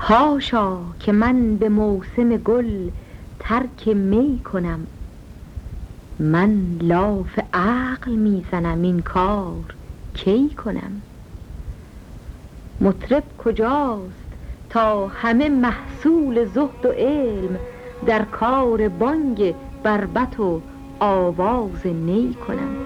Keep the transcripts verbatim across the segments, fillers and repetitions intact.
حاشا که من به موسم گل ترک می کنم. من لاف عقل میزنم این کار کی کنم. مطرب کجاست تا همه محصول زهد و علم در کار بانگ بربط و آواز نی کنم.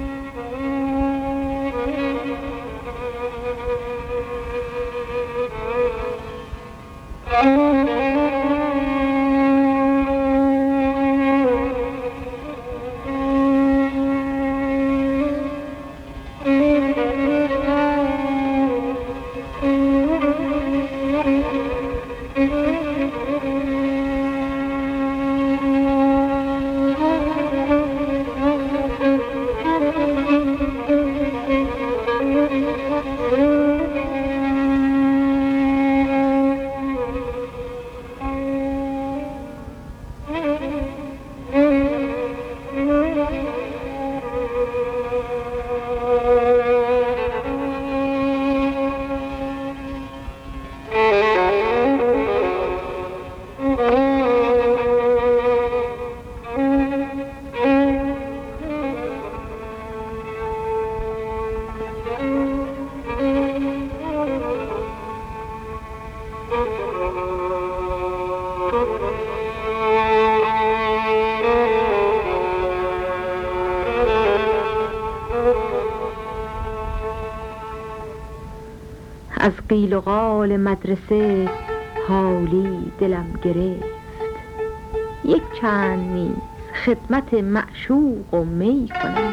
از قیل و قال مدرسه حالی دلم گرفت. یک چند نیز خدمت معشوق و می کنم.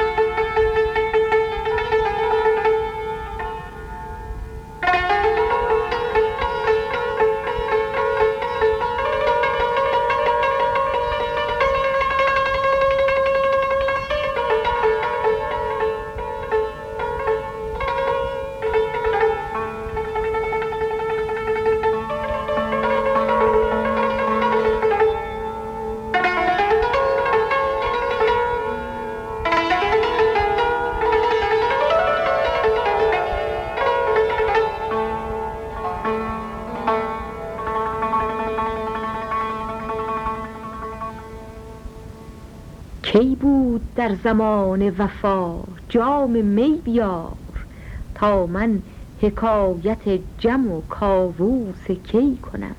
کی بود در زمان وفا جام می بیار تا من حکایت جم و کاووس کی کنم.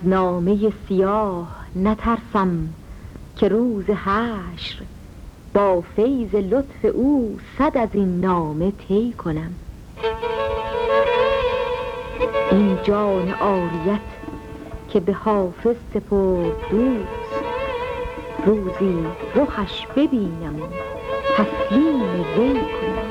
نامه سیاه نترسم که روز حشر با فیض لطف او صد از این نامه طی کنم. این جان عاریت که به حافظ سپرد دوست، روزی رخش ببینم و تسلیم وی کنم.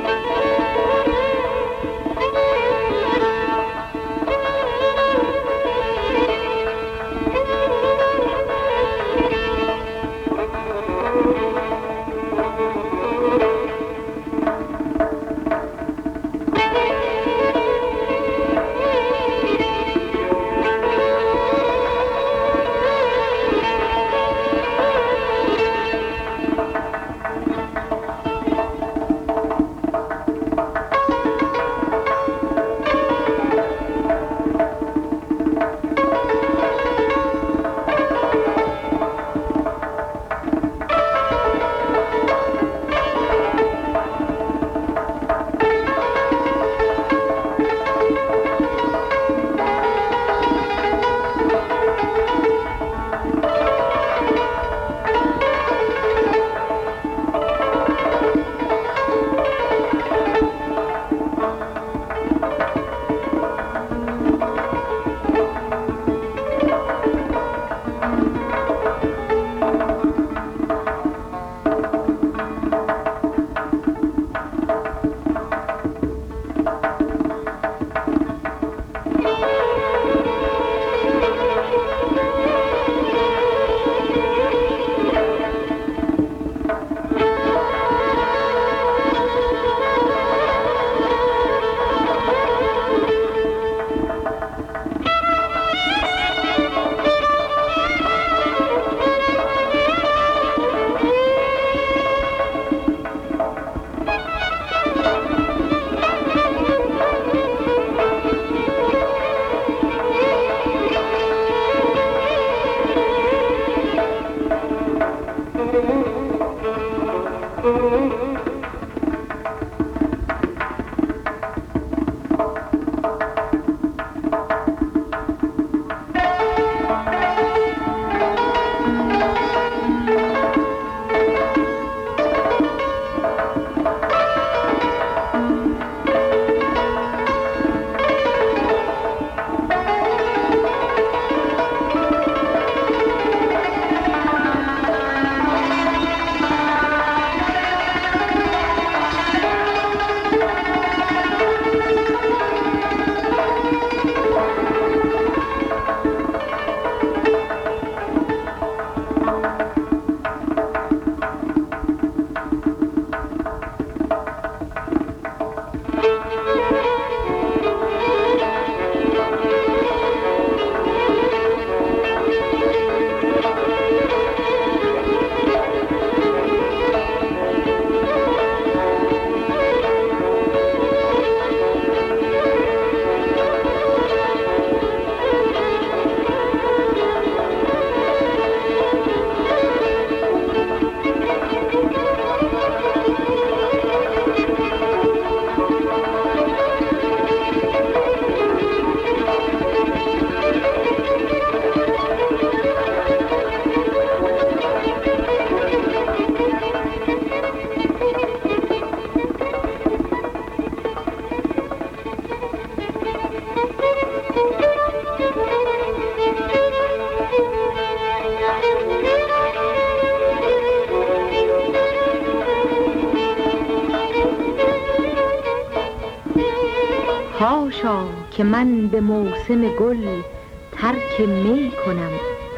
حاشا که من به موسم گل ترک می کنم،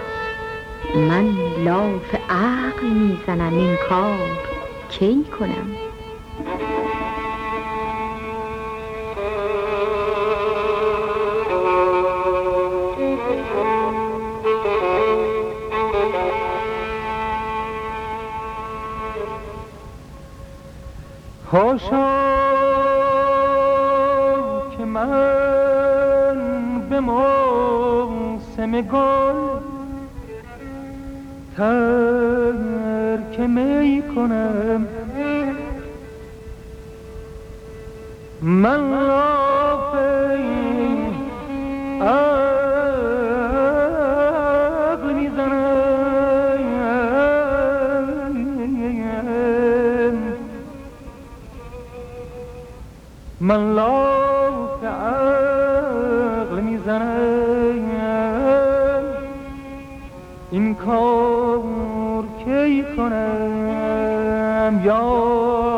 من لاف عقل میزنم این کار کی کنم. حاشا که من به موسم گل ترک می کنم، من لاف عقل من لاف عقل میزنم این کار کی کنم یا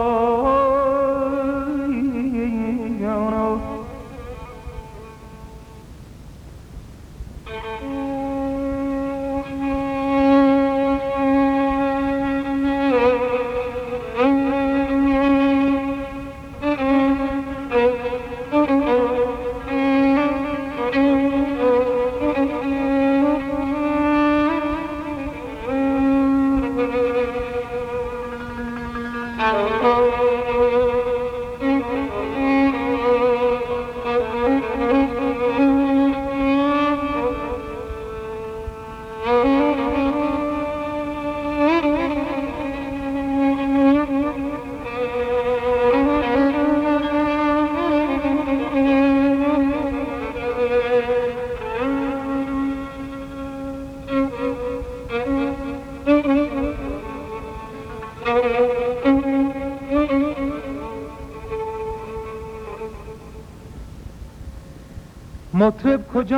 مطرب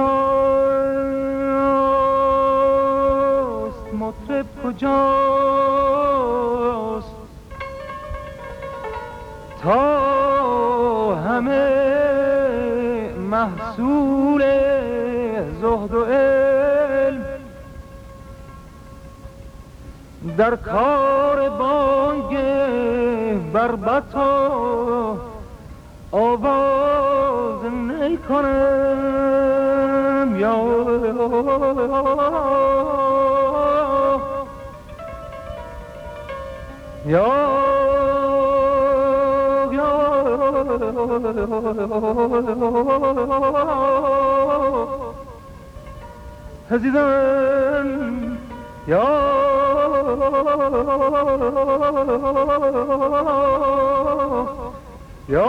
کجاست مطرب کجاست تا همه محصول زهد و علم در کار بانگ بربط و آواز نی کنم یا یا عزیزان یا یا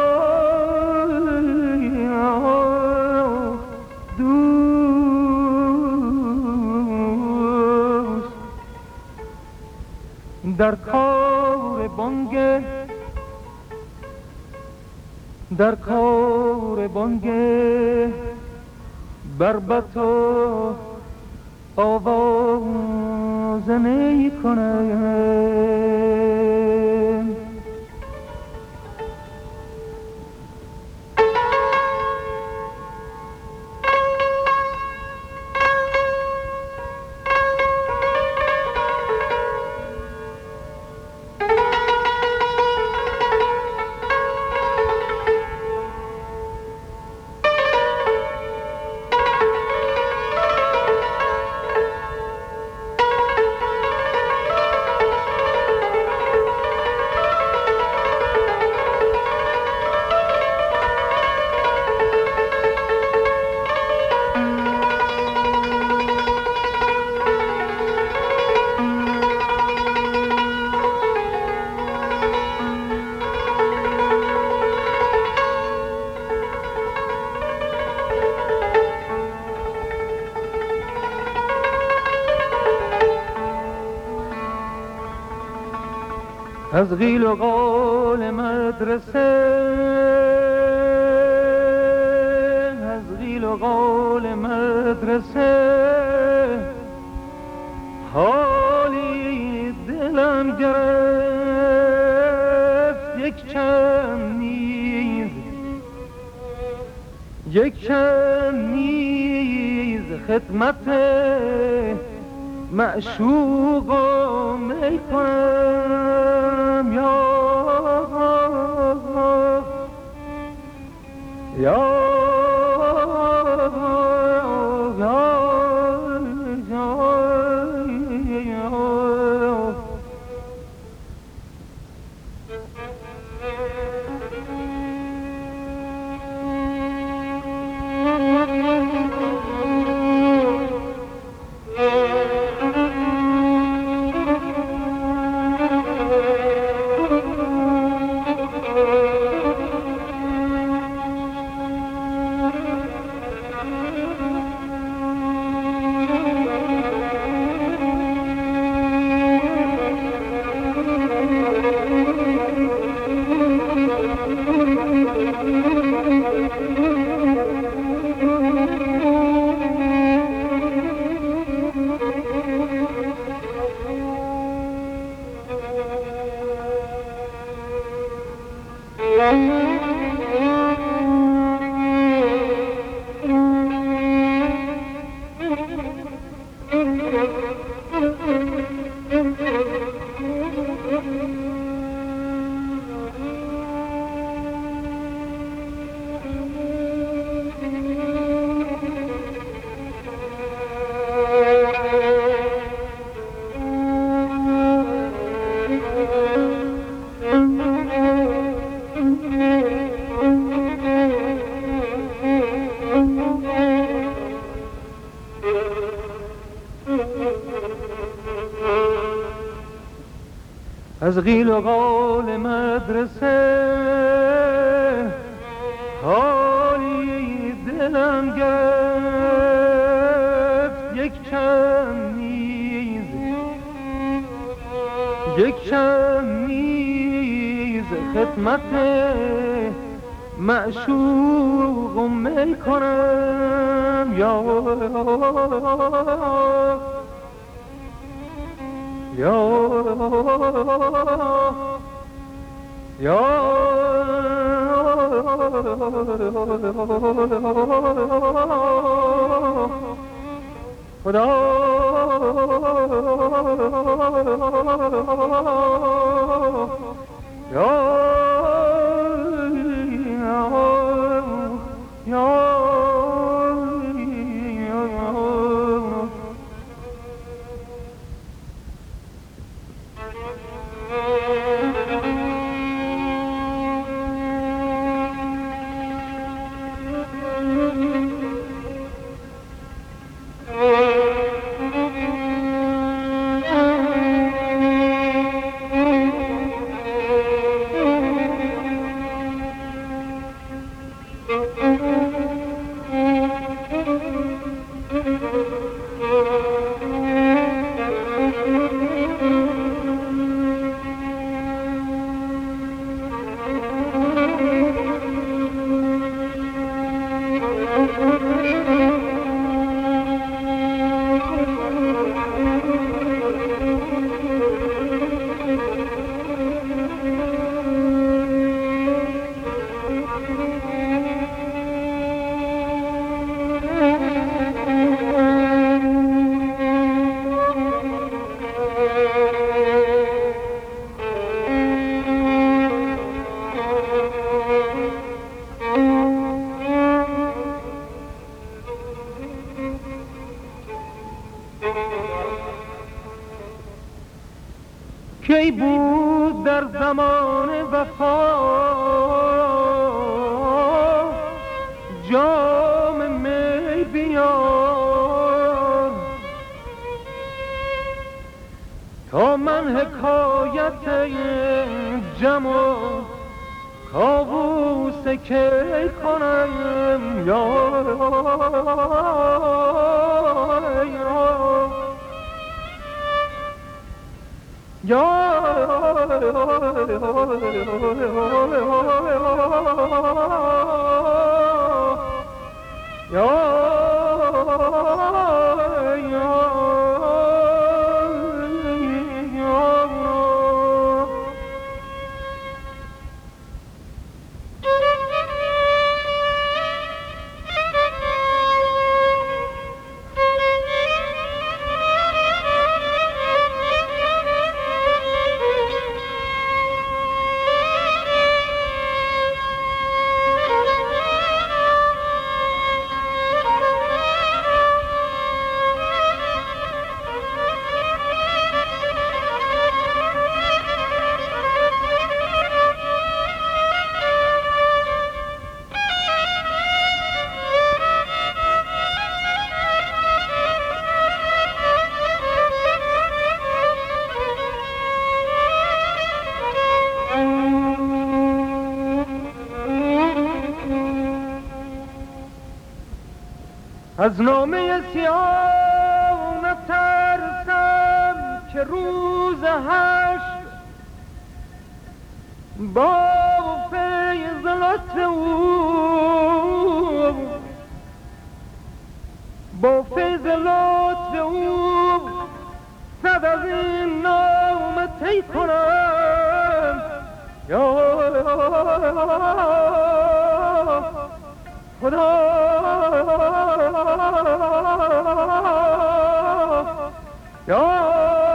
دوست در کار بانگ در کار بانگ بربط و آواز نی کنم از قیل و قال مدرسه از قیل و قال مدرسه حالی دلم گرفت یک چند نیز یک چند نیز خدمت معشوق می کنم یا یا از قیل و قال مدرسه حالی دلم گرفت، یک چند نیز یک چند نیز خدمت معشوق می کنم. یا یا یا خدا یا یا کی بود در زمان وفا جام می بیار تا من حکایت جم و کاووس کی کنم. یا یا از نامه سیاه نترسم که روز حشر با فیض لطف او با فیض لطف او صد از این نامه طی کنم. یا خدا یا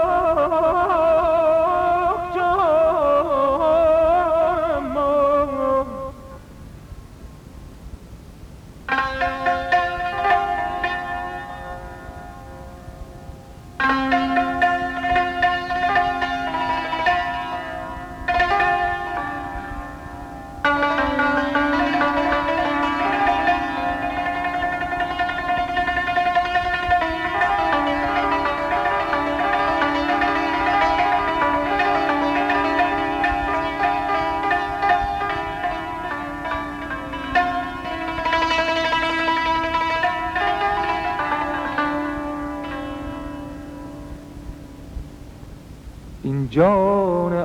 این جان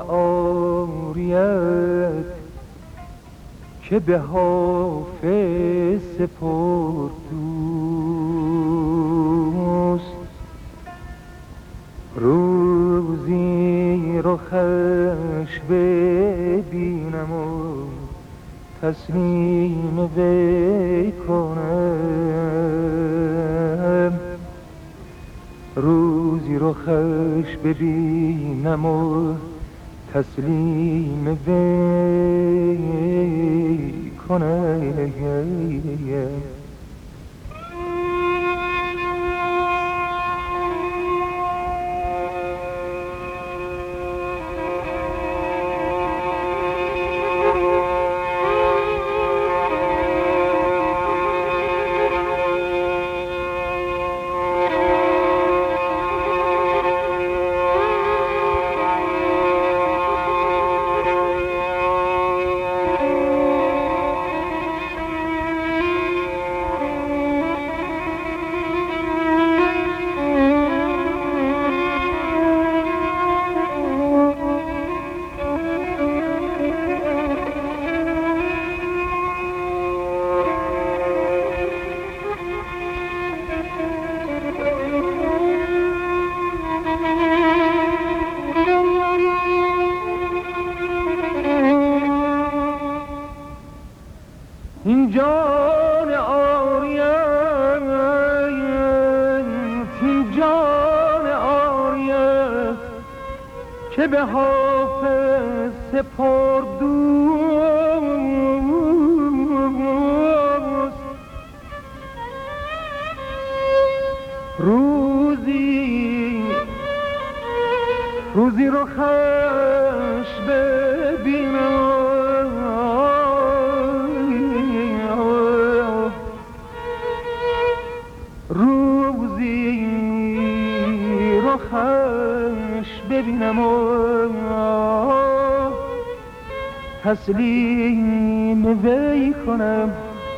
عاریت که به حافظ سپرد دوست، روزی رخش ببینم و تسلیم وی کنم، روزی رخش ببینم و تسلیم وی کنم. این جان عاریت، این جان عاریت که به حافظ سپرد دوست، روزی روزی رخش ببینم، روزی رخش ببینم و تسلیم وی کنم.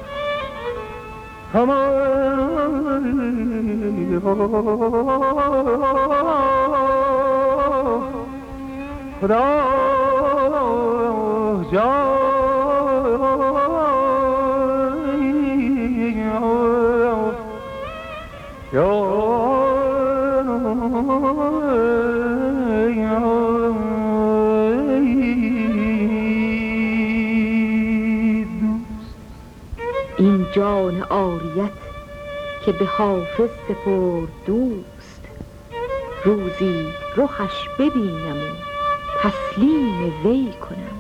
خدا جان این جان عاریت که به حافظ سپرد دوست، روزی رخش ببینم و تسلیم وی کنم.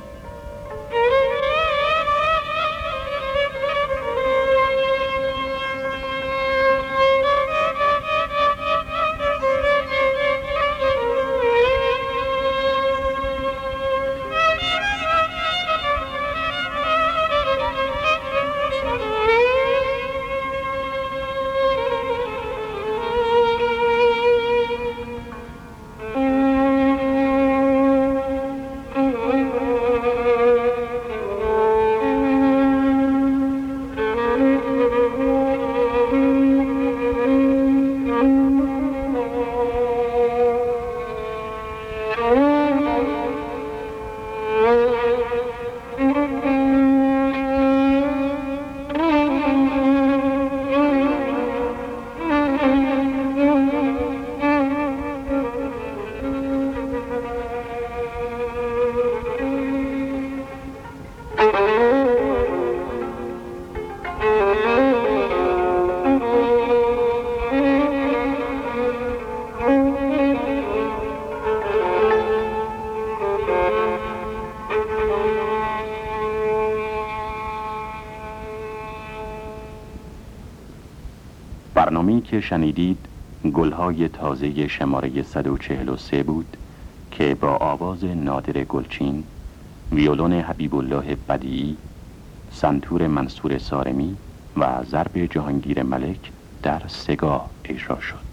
برنامه‌ای که شنیدید گلهای تازه شماره صد و چهل و سه بود که با آواز نادر گلچین، ویولون حبیب الله بدیعی، سنتور منصور سارمی و ضرب جهانگیر ملک در سگاه اجرا شد.